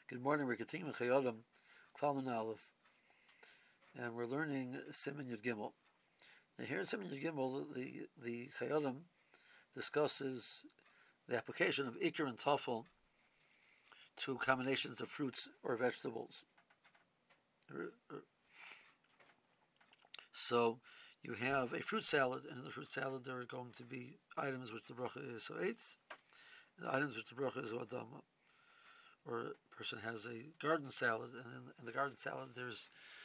Good morning. We're continuing Chayodim, Klal and Aleph, and we're learning Siman Yud Gimel. Now here in Siman Yud Gimel, the Chayodim discusses the application of Iker and Tafel to combinations of fruits or vegetables. So you have a fruit salad, and in the fruit salad there are going to be items which the bracha is eitz, and items which the bracha is adama. Or a person has a garden salad, and in the garden salad there's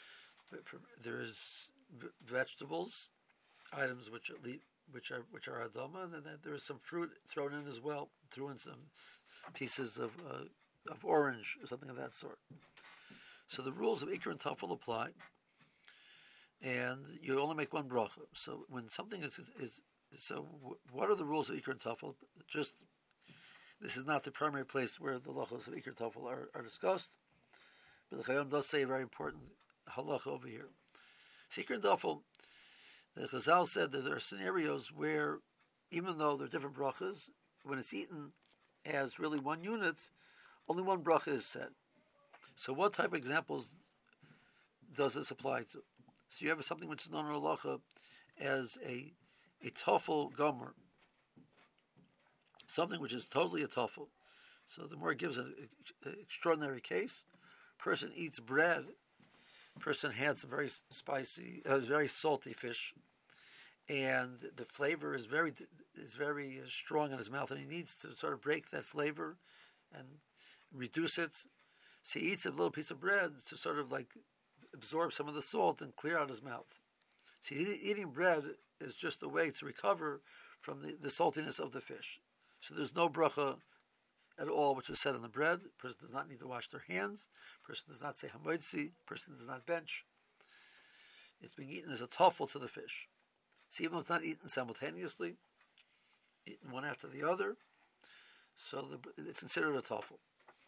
vegetables, items which are adama, and then there is some fruit thrown in as well. Threw in some pieces of orange or something of that sort. So the rules of Iker and Tafel apply, and you only make one bracha. So when something is what are the rules of Iker and Tafel? This is not the primary place where the halachos of Iker and Tafel are discussed, but the Chayyim does say a very important halacha over here. So Iker and Tafel, the Chazal said that there are scenarios where, even though there are different brachas, when it's eaten as really one unit, only one bracha is said. So what type of examples does this apply to? So you have something which is known in halacha as a tafel gomer, something which is totally a tafel. So the more it gives an extraordinary case. Person eats bread. Person had some very spicy, very salty fish, and the flavor is very strong in his mouth, and he needs to sort of break that flavor and reduce it. So he eats a little piece of bread to sort of like absorb some of the salt and clear out his mouth. So eating bread is just a way to recover from the saltiness of the fish. So there's no bracha at all which is said on the bread. A person does not need to wash their hands. A person does not say hamoitzi. A person does not bench. It's being eaten as a tafel to the fish. So even though it's not eaten simultaneously, eaten one after the other, so it's considered a tafel.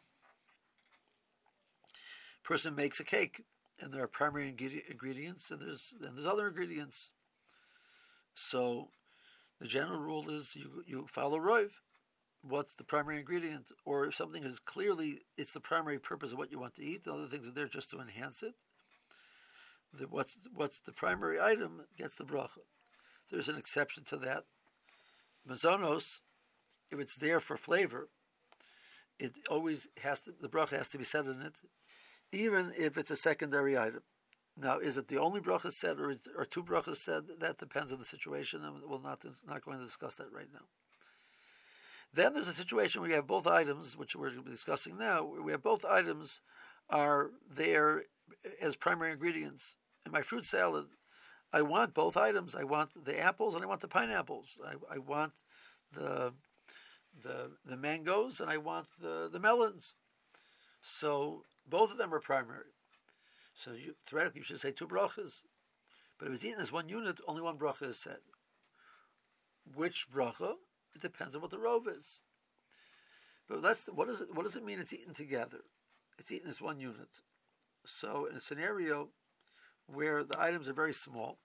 Person makes a cake, and there are primary ingredients, and there's other ingredients. So the general rule is you follow Rov. What's the primary ingredient? Or if something is clearly, it's the primary purpose of what you want to eat, the other things are there just to enhance it. What's the primary item gets the bracha. There's an exception to that. Mazonos, if it's there for flavor, it always the bracha has to be said in it, even if it's a secondary item. Now, is it the only bracha said, or two brachas said? That depends on the situation, and we're not going to discuss that right now. Then there's a situation where you have both items, which we're discussing now, where we have both items are there as primary ingredients. In my fruit salad, I want both items. I want the apples and I want the pineapples. I want the mangoes and I want the melons. So both of them are primary. So theoretically, you should say two brachas. But if it's eaten as one unit, only one bracha is said. Which bracha? It depends on what the rov is. But what does it mean it's eaten together? It's eaten as one unit. So in a scenario where the items are very small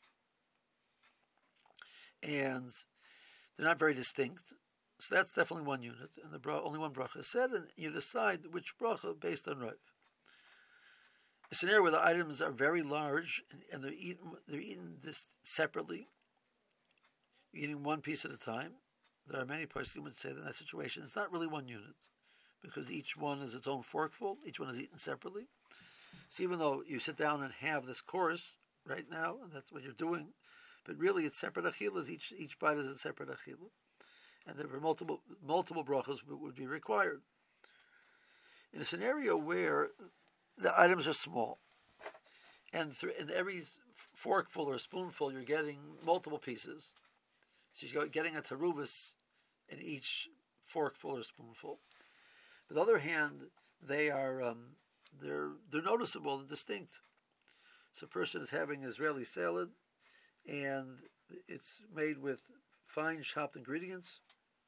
and they're not very distinct, so that's definitely one unit, and only one bracha is said, and you decide which bracha based on rov. A scenario where the items are very large and they're eaten this separately, eating one piece at a time. There are many persons who would say that in that situation it's not really one unit, because each one is its own forkful, each one is eaten separately. So even though you sit down and have this course right now, and that's what you're doing, but really it's separate achilas, each bite is a separate achila. And there were multiple brachas would be required. In a scenario where the items are small, and in every forkful or spoonful you're getting multiple pieces, so you're getting a teruvis in each forkful or spoonful. But on the other hand, they are they're noticeable and distinct. So a person is having Israeli salad, and it's made with fine chopped ingredients,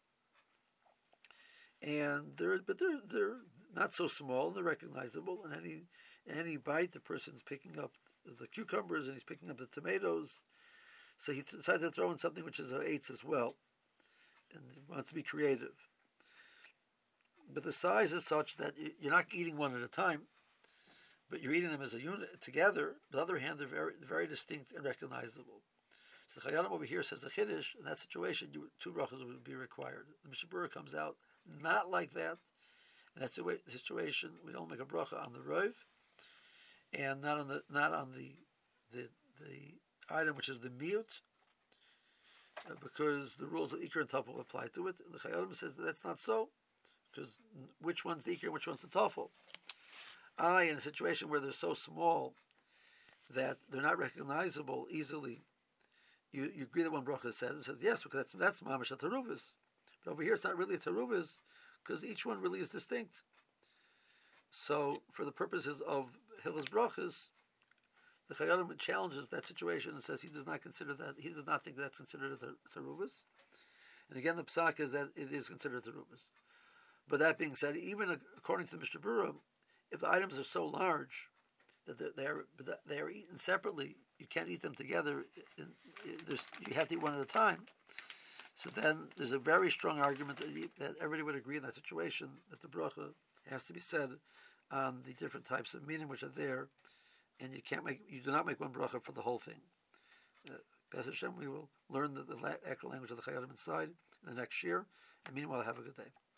and they're not so small. They're recognizable. In any bite, the person's picking up the cucumbers and he's picking up the tomatoes. So he decided to throw in something which is eitz as well, and he wants to be creative. but the size is such that you're not eating one at a time, but you're eating them as a unit together. On the other hand, they're very distinct and recognizable. So the Chayanim over here says the Chiddush, in that situation, two brachas would be required. The Mishnah Berurah comes out not like that. In that situation, we don't make a bracha on the rov, and not on the item which is the miut, because the rules of Iker and Tafel apply to it. And the Chayanim says that's not so, because which one's the Iker and which one's the Tafel? In a situation where they're so small that they're not recognizable easily, you agree that one bracha says, it says yes, because that's mamash a terubis. But over here it's not really a terubis, because each one really is distinct. So for the purposes of Hilchos Brachas, the Chayanim challenges that situation and says he does not think that's considered a terubis. And again, the psak is that it is considered a terubis. But that being said, even according to the Mishnah Berurah, if the items are so large that they are eaten separately, you can't eat them together. You have to eat one at a time. So then there's a very strong argument that everybody would agree in that situation that the bracha has to be said on the different types of meaning which are there, and you do not make one bracha for the whole thing. B'ez Hashem, we will learn the actual language of the Chayanim inside in the next year, and meanwhile, have a good day.